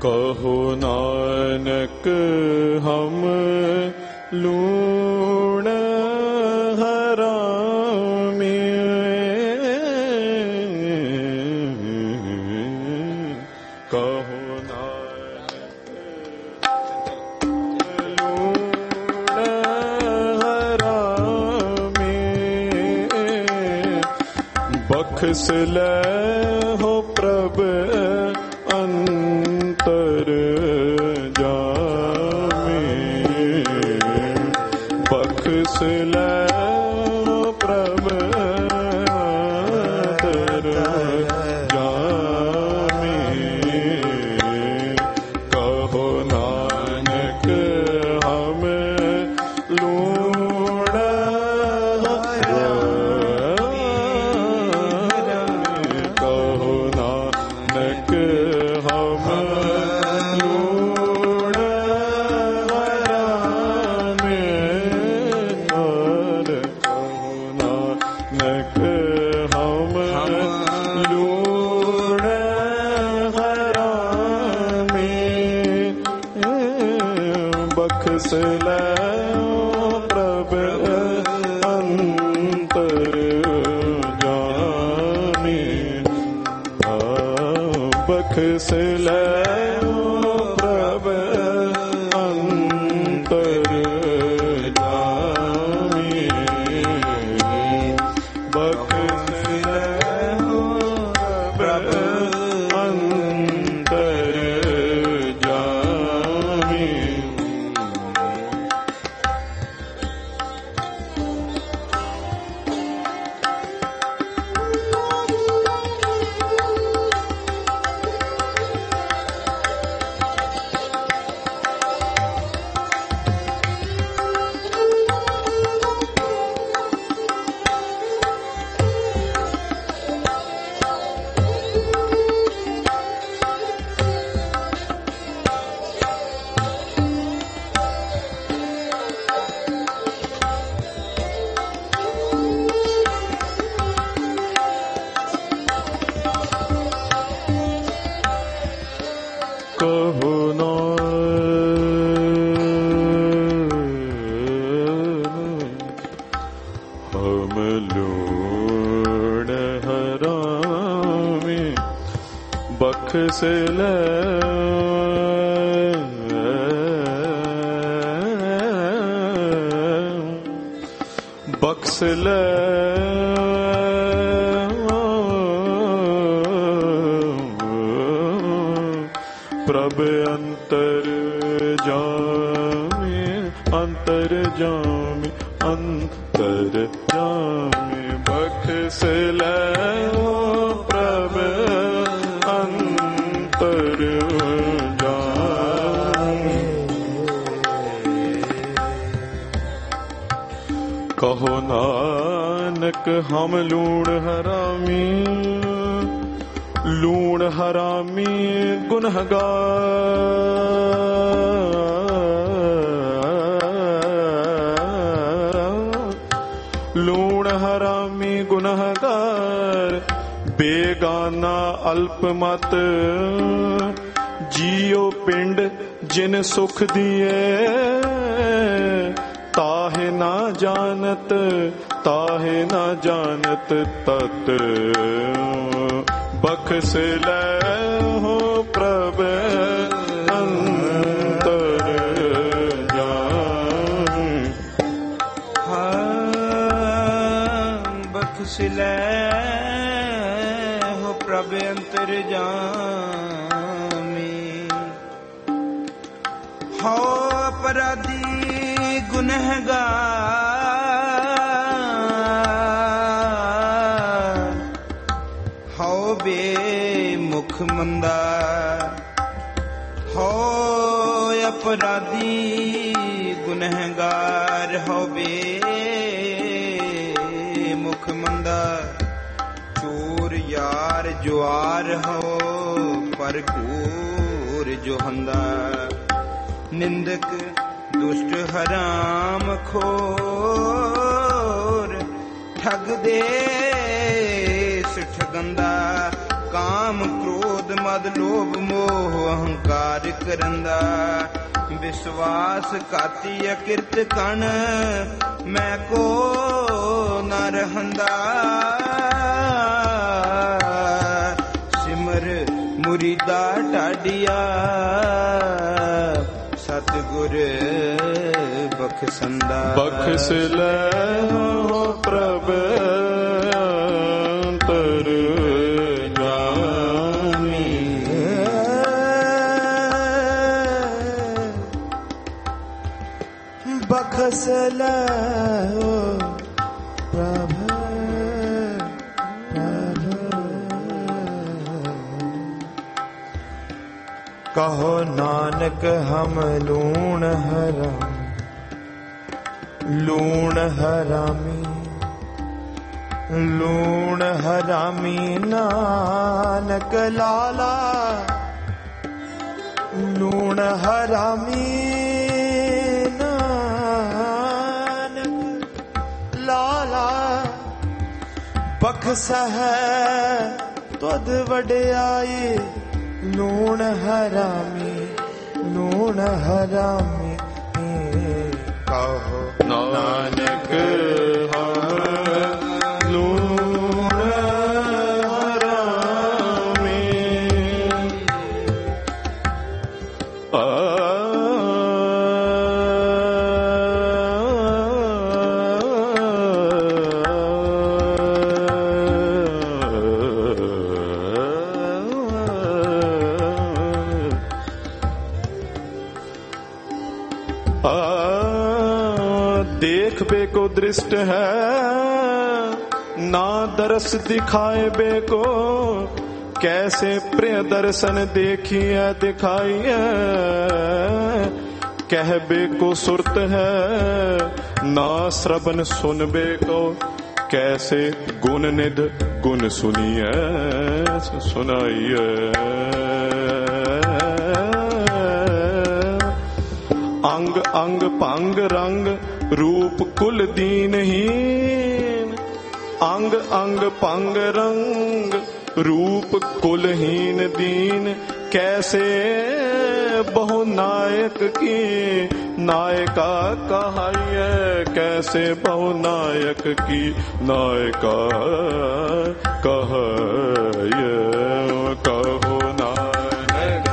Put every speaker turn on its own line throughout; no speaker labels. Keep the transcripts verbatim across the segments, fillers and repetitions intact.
ਕਹੋ ਨਾਨਕ ਹਮ ਲੂਣ ਹਰਾਮੀ, ਕਹੋ ਨਾਨਕ ਲੂਣ ਹਰਾਮੀ, ਬਖਸ਼ ਲੈ ਹੋ ਪ੍ਰਭ ਅੰਤਰ ਜਾਮੀ, ਬਖਸ਼ ਲੈ ਹੋ ਪ੍ਰਭ ਅੰਤਰ ਜਾਮੀ, ਕਹੋ ਨਾਨਕ ਹਮ ਲੂਣ ਹਰਾਮੀ, ਕਹੋ ਨਾਨਕ ਹਮ ਲੂਣ ਹਰਾਮੀ, ਕਹੋ ਨਾਨਕ ਹਮ ਲੂਣ ਹਰਾਮੀ, ਬਖਸ਼ ਲੈ ਪ੍ਰਭ ਅੰਤਰ ਜਾਮੀ, ਬਖਸ਼ ਲੈ ਪ੍ਰਭ ਅੰਤਰ ਜਾਮੀ, ਬਖਸ਼ ਲੈ ਪ੍ਰਭ ਅੰਤਰ ਜਾਮੀ। ਕਹੋ ਨਾਨਕ ਹਮ ਲੂਣ ਹਰਾਮੀ, ਬਖਸ਼ ਲੈ ਬਖਸ਼ ਲੈ ਪ੍ਰਭ ਅੰਤਰ ਜਾਮੀ, ਅੰਤਰ ਜਾਮੀ, ਅੰਤਰ ਜਾਮੀ, ਬਖਸ਼ ਲੈ ਪ੍ਰਭ ਅੰਤਰ ਜਾਮੀ, ਕਹੋ ਨਾਨਕ ਹਮ ਲੂਣ ਹਰਾਮੀ, ਲੂਣ ਹਰਾਮੀ ਗੁਨਹਗਾਰ, ਲੂਣ ਹਰਾਮੀ ਗੁਨਹਗਾਰ, ਬੇਗਾਨਾ ਅਲਪ ਮਤ, ਜੀਓ ਪਿੰਡ ਜਿਨ ਸੁਖ ਦੀਏ, ਤਾਹੇ ਨਾ ਜਾਣਤ ਤਾਹੇ ਨਾ ਜਾਣਤ ਤਤ, ਬਖਸ਼ ਲੈ ਹੋ ਪ੍ਰਭ ਅੰਤਰ ਜਾਮੀ,
ਬਖਸ਼ ਲੈ ਹੋ ਪ੍ਰਭ ਅੰਤਰ ਜਾਮੀ, ਹੋ ਅਪਰਾਧੀ ਗੁਨਹਗਾਰ, ਹਉ ਬੇਮੁਖ ਮੰਦਾ, ਹਉ ਅਪਰਾਧੀ ਗੁਨਹਗਾਰ, ਹਉ ਬੇਮੁਖ ਮੰਦਾ, ਚੋਰ ਯਾਰ ਜੁਆਰ ਹਉ ਪਰ ਘੂਰ ਜੋਹੰਦਾ, ਨਿੰਦਕ ਦੁਸ਼ਟ ਹਰਾਮ ਖੋਰ, ਠਗ ਦੇਸ ਠਗੰਦਾ, ਕਾਮ ਕ੍ਰੋਧ ਮਦ ਲੋਭ ਮੋਹ ਅਹੰਕਾਰ, ਵਿਚਾਰ ਕਰੰਦਾ। ਵਿਸ਼ਵਾਸ ਘਾਤੀ ਅਕਿਰਤ ਕਣ ਮੈਂ ਕੋ ਨ ਰਹੰਦਾ। ਸਿਮਰ ਮੁਰੀਦਾ ਢਾਡੀਆ ਸਤਿਗੁਰ ਬਖਸ਼ੰਦਾ।
ਬਖਸ਼ ਲੈ ਹੋ ਪ੍ਰਭ ਅੰਤਰ ਜਾਮੀ।
ਬਖਸ਼ ਲੈ ਹੋ ਪ੍ਰਭ ਕਹੋ ਨਾਨਕ ਹਮ ਲੂਣ ਹਰਾਮ ਲੂਣ ਹਰਾਮੀ ਲੂਣ ਹਰਾਮੀ ਨਾਨਕ ਲਾਲਾ ਲੂਣ ਹਰਾਮੀ ਨਾਨਕ ਲਾਲਾ। ਬਖਸ਼ ਹੈ ਤੁਧ ਵਡਿਆਈ ਲੂਣ ਹਰਾਮੀ ਲੂਣ ਹਰਾਮੀ। ਕਹੋ
ਨਾਨਕ ਹਮ ਲੂਣ ਹਰਾਮੀ। ਆ देख बेको दृष्ट है ना दरस दिखाए बेको। कैसे प्रिय दर्शन देखिए दिखाइए। कह बेको सुरत है ना श्रवण सुन बेको। कैसे गुण निध गुण सुनिए सुनाइए। अंग अंग भंग रंग रूप कुल दीनहीन। अंग अंग भंग रंग रूप कुलहीन दीन। कैसे बहु नायक की नायका कहाइए। कैसे बहु नायक की नायका कहाइए। कहो नानक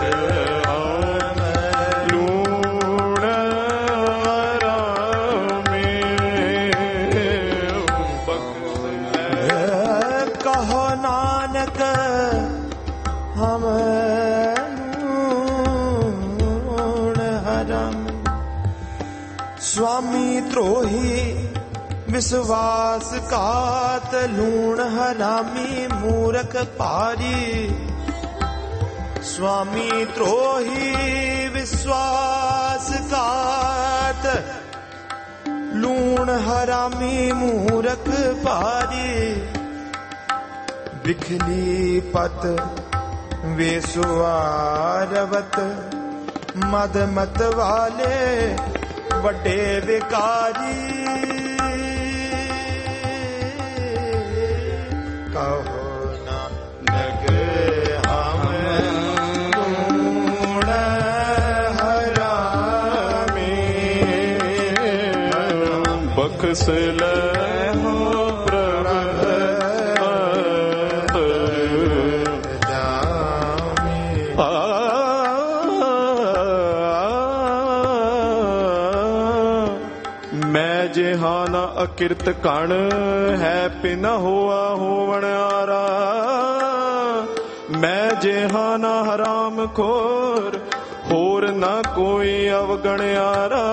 हम लूण हराम। स्वामी द्रोही विश्वास घात लूण हरामी मूरख भारी। स्वामी द्रोही विश्वास घात लूण हरामी मूरख भारी। बिखली पत वेसुआरवत मद मत वाले वड्डे विकारी। कहो नानक हम लूण हरामी।
बख्श ले हो ਜਿਹਾਨਾ ਅਕਿਰਤ ਕਣ ਹੈ ਪਿਨ ਹੋਆ ਹੋਵਣ ਆਰਾ। ਮੈਂ ਜਿਹਾਨਾ ਹਰਾਮ ਖੋਰ ਹੋਰ ਨਾ ਕੋਈ ਅਵਗਣਿਆਰਾ।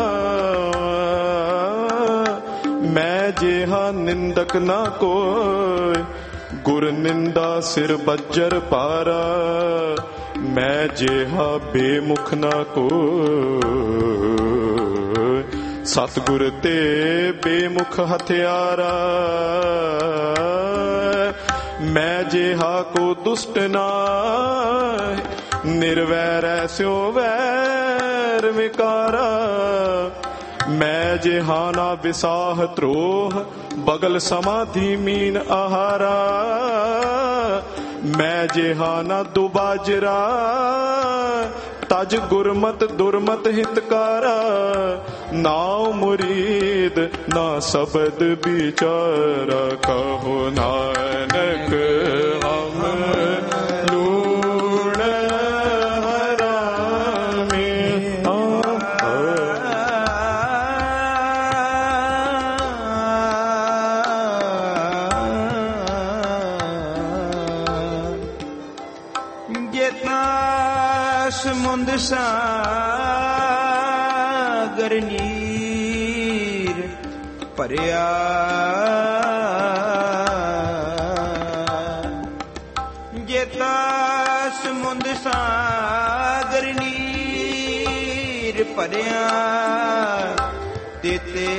ਮੈਂ ਜਿਹਾ ਨਿੰਦਕ ਨਾ ਕੋਈ ਗੁਰ ਨਿੰਦਾ ਸਿਰ ਬੱਜਰ ਪਾਰਾ। ਮੈਂ ਜਿਹਾ ਬੇਮੁਖ ਨਾ ਕੋਈ ਸਤਿਗੁਰ ਤੇ ਬੇਮੁਖ ਹਥਿਆਰਾ। ਮੈਂ ਜਿਹਾ ਕੋ ਦੁਸ਼ਟ ਨਾਇ ਨਿਰਵੈਰ ਐਸਿਓ ਵੈਰ ਵਿਕਾਰਾ। ਮੈਂ ਜਿਹਾ ਨਾ ਵਿਸਾਹ ਧਰੋਹ ਬਗਲ ਸਮਾਧੀ ਮੀਨ ਆਹਾਰਾ। ਮੈਂ ਜਿਹਾ ਨਾ ਦੁਬਾਜਰਾ ਤਜ ਗੁਰਮਤ ਦੁਰਮਤ ਹਿਤਕਾਰਾ, ਨਾਉ ਮੁਰੀਦ ਨਾ ਸ਼ਬਦ ਵਿਚਾਰਾ, ਕਹੋ ਨਾਨਕ ਹਮ ਲੂਣ ਹਰਾਮੀ।
ਸਮੁੰਦ ਸਾਗਰ ਨੀਰ ਭਰਿਆ, ਜੇਤਾ ਸਮੁੰਦ ਸਾਗਰ ਨੀਰ ਭਰਿਆ, ਤੇਤੇ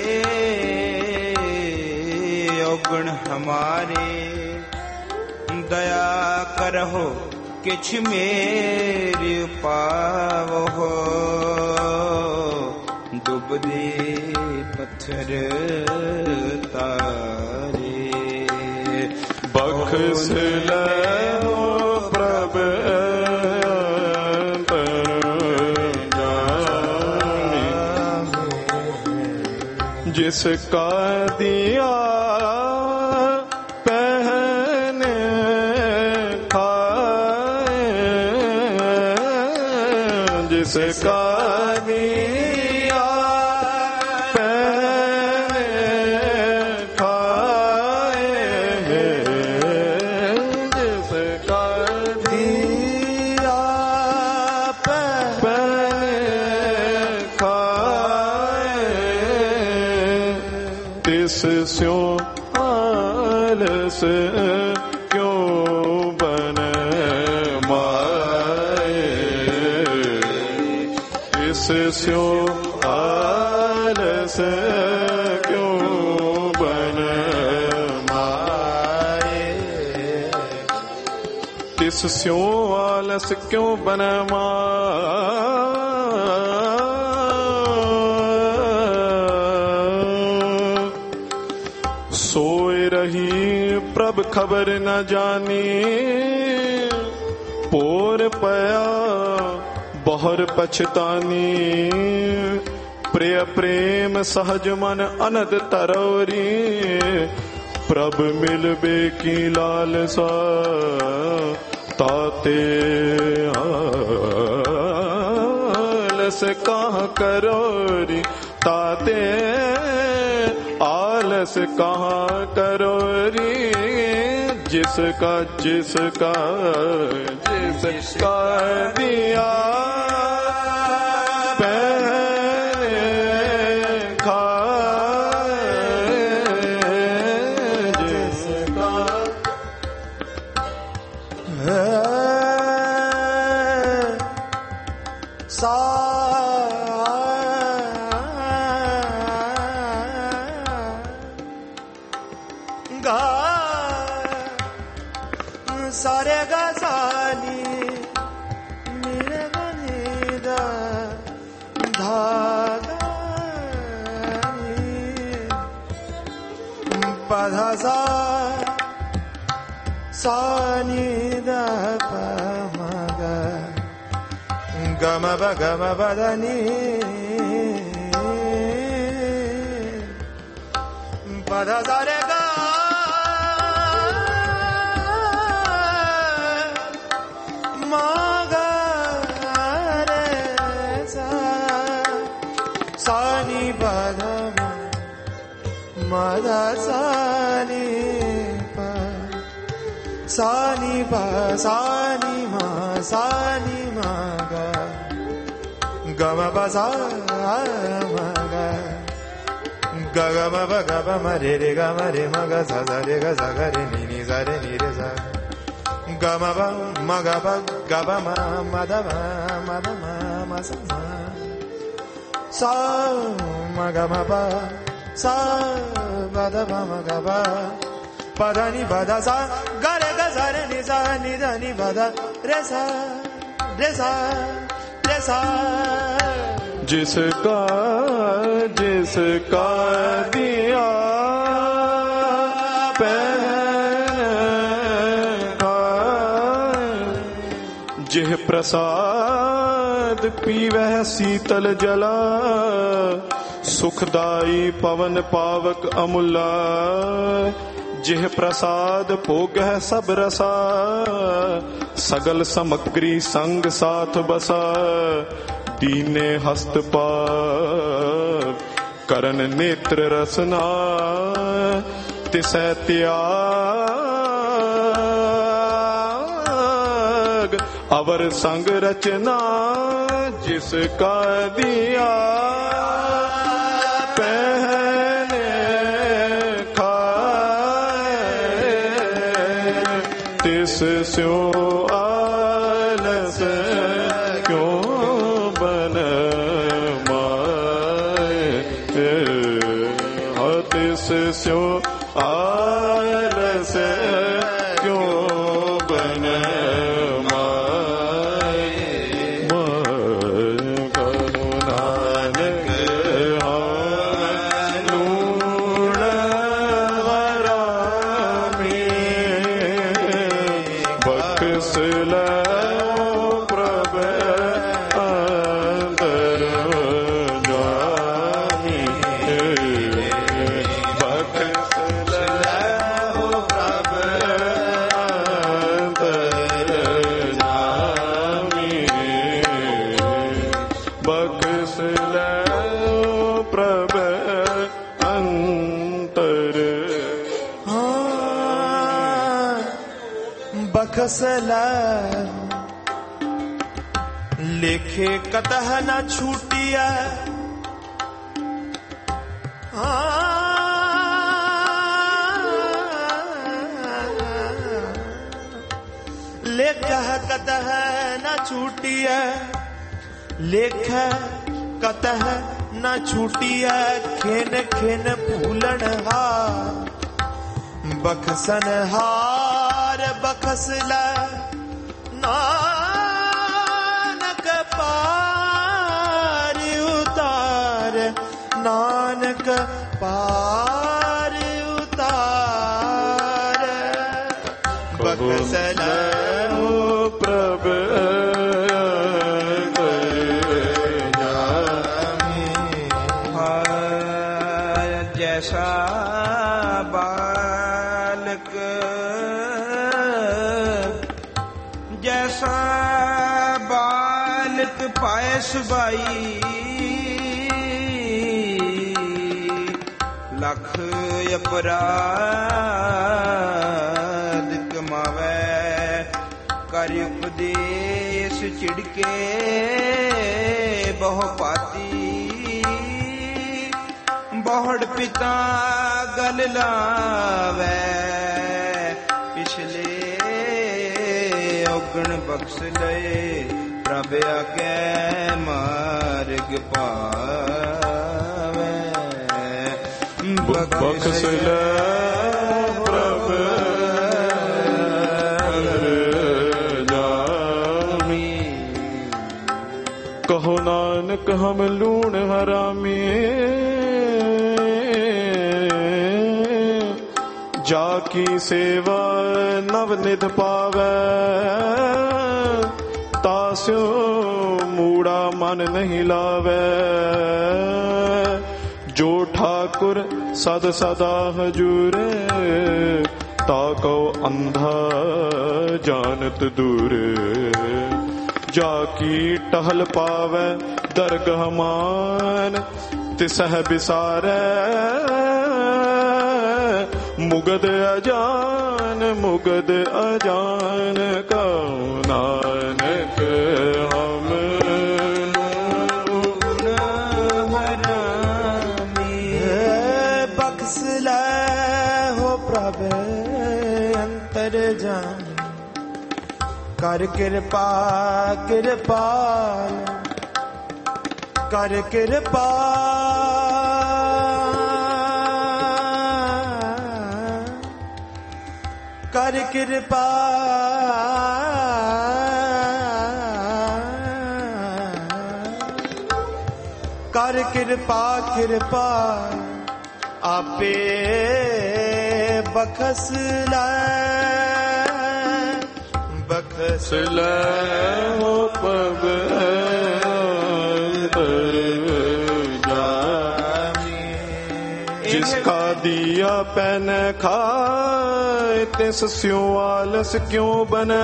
ਔਗਣ ਹਮਾਰੇ, ਦਇਆ ਕਰਹੁ ਕਿਛ ਮੇਰਿ ਪਾਵਹੁ, ਡੁਬਦੇ ਪੱਥਰ ਤਾਰੇ,
ਬਖਸ਼ ਲੈਓ ਪ੍ਰਭ ਅੰਤਰ, ਜਿਸ ਕਾ ਦਿਆ ਜਿਸਕਾ ਦਿਆ ਪਹਿਨੇ ਖਾਏ, ਜਿਸਕਾ ਦਿਆ ਪਹਿਨੇ ਖਾਏ, ਤਿਸ ਸਿਉ ਆਲਸ ਕਿਉ ਬਨੈ ਮਾਏ, ਤਿਸ ਸਿਉ ਆਲਸ ਕਿਉ ਬਨੈ ਮਾਏ, ਤਿਸ ਸਿਉ ਆਲਸ ਕਿਉ ਬਨੈ ਮਾਏ। ਸੋਇ ਰਹੀ ਪ੍ਰਭ ਖਬਰ ਨ ਜਾਨੀ, ਪੋਰ ਪਿਆ ਬਹੁਰ ਪਛਤਾਨੀ, ਪ੍ਰਿਯ ਪ੍ਰੇਮ ਸਹਜ ਮਨ ਅਨੰਦ ਤਰੋਰੀ, ਪ੍ਰਭ ਮਿਲਬੇ ਕੀ ਲਾਲਸਾ, ਤਾਤੇ ਆਲਸ ਕਾਹ ਕਰੋਰੀ, ਤਾਤੇ ਆਲਸ ਕਹਾਂ करोरी जिसका जिसका जिसका दिया पहले खाए जिसका है सा सारे गजाली मेरे बनेदा धागानी पधासा सानी दा पमगा गम बगम बदनी पधासा रे Mada sani pa sani pa sani ma sani ma ga ga ma pa sa ma ga ga ga ma pa ga pa ma re re ga ma re ma ga sa sa re ga sa ga re ni ni sa re ni re sa ga ma pa ma ga pa ga pa ma ma da ma ma da ma ma sa ma sa ma ga ma pa sa ba da ba ma ga ba pa da ni ba da sa ga re ga sa re ni sa ni da ni ba da re sa re sa re sa जिसका जिसका दिया पहना जिह प्रसाद
ਅਮਰਦ ਪੀਵਹਿ ਸੀਤਲ ਜਲਾ, ਸੁਖਦਾਈ ਪਵਨ ਪਾਵਕ ਅਮੁਲਾ, ਜਿਹ ਪ੍ਰਸਾਦ ਭੋਗਹਿ ਸਭ ਰਸਾ, ਸਗਲ ਸਮਗਰੀ ਸੰਗ ਸਾਥ ਬਸਾ, ਦੀਨੇ ਹਸਤ ਪਾਵ ਕਰਨ ਨੇਤਰ ਰਸਨਾ, ਤਿਸੈ ਤਿਆਗ ਅਵਰ ਸੰਗ ਰਚਨਾ, ਜਿਸ ਕਾ ਦਿਆ ਪਹਿਨੇ ਖਾਏ, ਤਿਸ ਸਿਉ ਆਲਸ ਕਿਉ ਬਨ ਮਾਏ, ਤਿਸ ਸਿਉ ਆਲਸ ਕਿਉ ਬਨ
बखसला लेखे कतह न छूटिया, लेख कतह न छूटिया, लेख कतह न छूटिया, खेन खेन भूलन हार, बखसन हार बखसला, नानक पार उतार, नानक पार उतार, बखसला
प्रभ
जैसा बालक जैसा बालक पाए सुबाई, लख अपराध कमावे, कर उपदेश चिड़के बहु पाती, बहुड़ पिता गल लावे, पिछले औगण बख्श लए, प्रभ आगे मार्ग पावे,
बख्श ले प्रभ जामी, कहो नानक हम लूण हरामी, जाकी सेवा नव निध पावै, तास्यो मूड़ा मन नहीं लावै, जो ठाकुर सद सदा हजूरे, ताको अंधा जानत दूर, जाकी टहल पावै दरगह मान, तिसह बिसारै मुगद अजान, मुगद अजान, कहो नानक हम लूण हरामी,
बख्श लै हो प्रभ अंतर जान, कर कृपा कृपाल, कर कृपा कर कृपा, कर कृपा कृपा, आपे बखस लै, बखस
लै हो पग जिसका दिया पैन खाए तिस स्यों आलस क्यों बने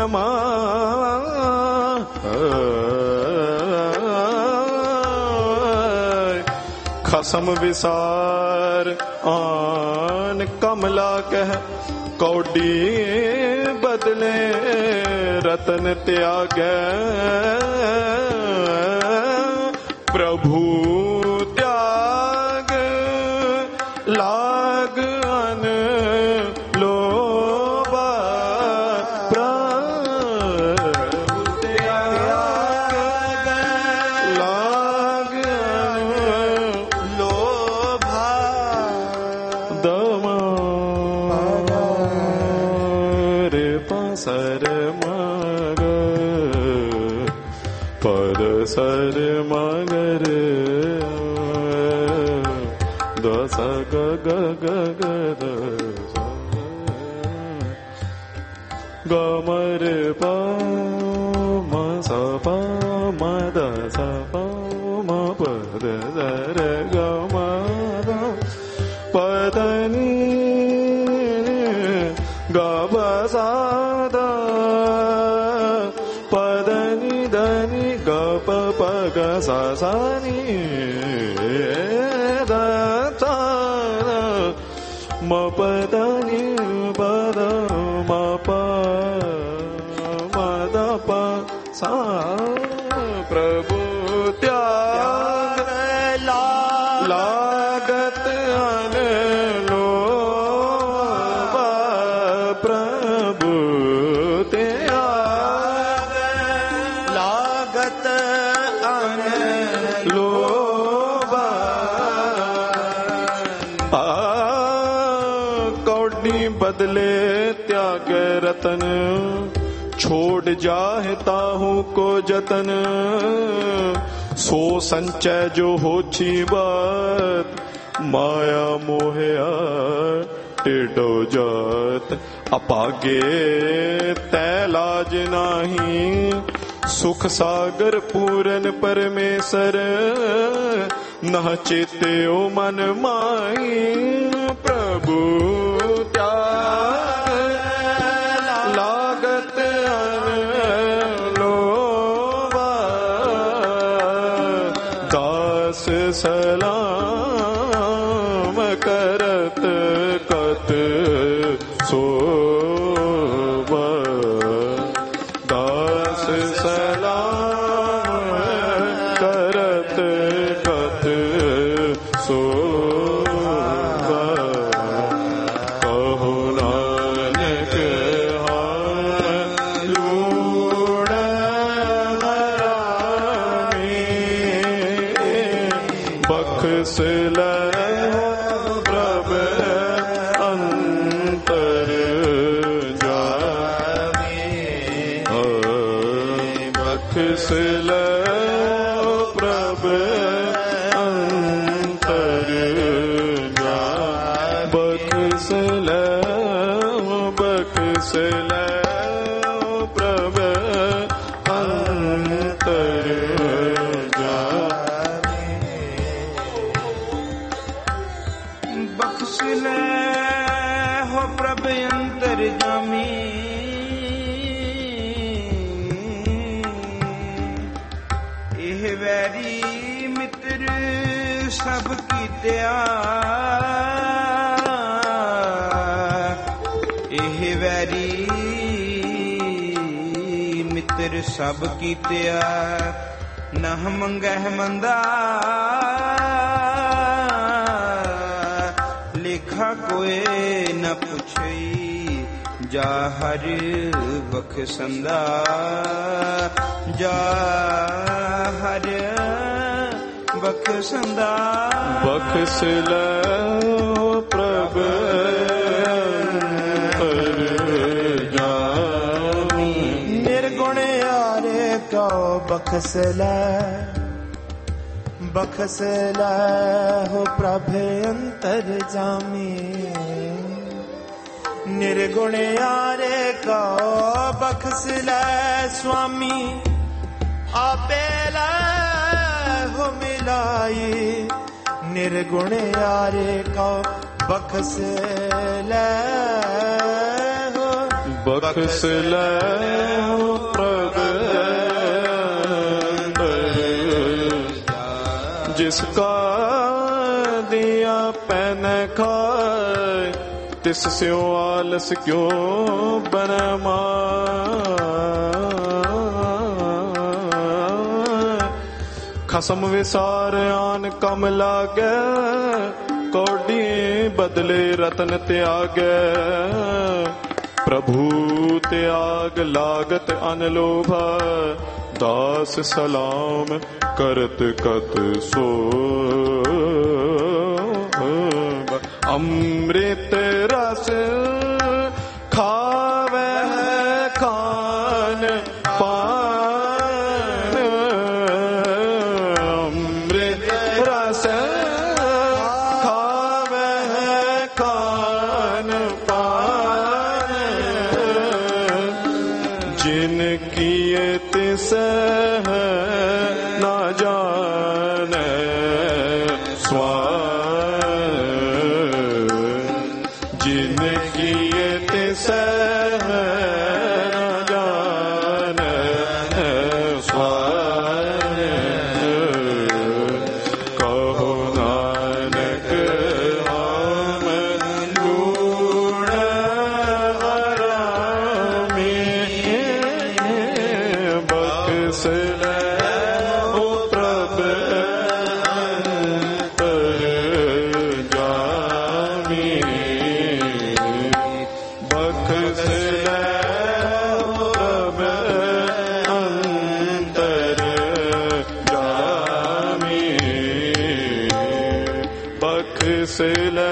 माय। खसम विसार आन कमला कह कौडी बदले रतन त्यागे। प्रभु त्याग लाग अन लोभा। प्रभु त्याग लाग अन
लोभा।
दमा रे पसर मग पद सर मगर दस ग ग ग ग द गमर प म स प म द स प म प द द र ग म द प द नि ग ब स द प द नि द नि ग प प ग स स नि द स म प द नि प द म प म द प सा। प्रभु त्याग लागत अन लोभा। प्रभु त्याग
लागत अन
लोभा। आ कौड़ी बदले त्याग रतन छोड़ जाहे ताहू को जतन। सो संचय जो होछी बात माया मोहया टेढ़ो जात। अपागे तै लाज नाही सुख सागर पूरन परमेश्वर। न चेते ओ मन माई। प्रभु त्याग लागत अन लोभा। दास सलाम करत कत सोभा। दास सलाम करत कत सोभा। कहो नानक हार लूड़ हरामी। बख्श लहो प्रभु अंतर जामी। बख्श लहो प्रभु अंतर जामी। बख्श लहो बख्श लहो प्रभु अंतर जामी।
बख्श ले हो प्रभ अंतर जामी। एह वैरी मित्र सब कीतिया। एह वैरी मित्र सब कीतिया। नह मंगह मंदा लेखा कोई न पुछई। जा हर बख्शंदा जा हर बख्शंदा।
बख्श लहो प्रभु अंतर जामी।
निर्गुण यारे को बख्श ले बख्श ले हो प्रभु अंतर जामी। निर्गुण यारे को बख्श ले स्वामी। आपे ले हो मिलाई। निर्गुण यारे को बखस ले हो
बखस ले हो प्रभ जिसका दिया पैन खाए तिस स्यों आलस क्यों बन खसम विसार आन कम लागे कौड़ी बदले रतन त्यागे प्रभु त्याग लागत अनलोभ दास सलाम करत कत सो अमृत रस खावे खान पान अमृत रस खावे खान पान जिन किए तिस ना जाने स्वान जिन किए तिस ना जाने स्वान कहो नानक हम गुण हरामी बख्श ले ओ प्रभ अंतर जामी बख्श ले ओ प्रभ अंतर जामी बख्श ले